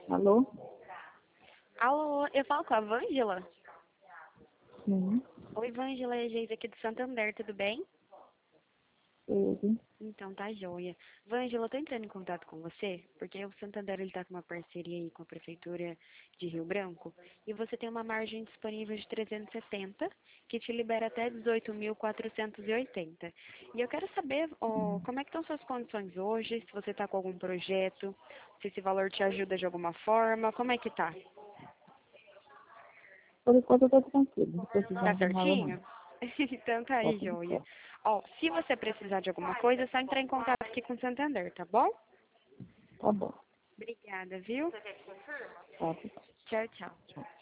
Alô? Alô, eu falo com a Vângela? Sim, Oi, Vângela, é a Geise aqui do Santander, tudo bem? ele. Então tá joia. Vângela, eu tô entrando em contato com você, porque o Santander ele tá com uma parceria aí com a Prefeitura de Rio Branco, e você tem uma margem disponível de 370, que te libera até 18.480. E eu quero saber como é que estão suas condições hoje, se você tá com algum projeto, se esse valor te ajuda de alguma forma, como é que tá? Por enquanto eu tô tranquilo, não tô Tá precisando de nada não. certinho? Então tá Tá aí, tudo joia. certo. Ó, se você precisar de alguma coisa, é só entrar em contato aqui com o Santander, tá bom? Tá bom. Obrigada, viu? Tá, tá. Tchau, tchau. Tchau.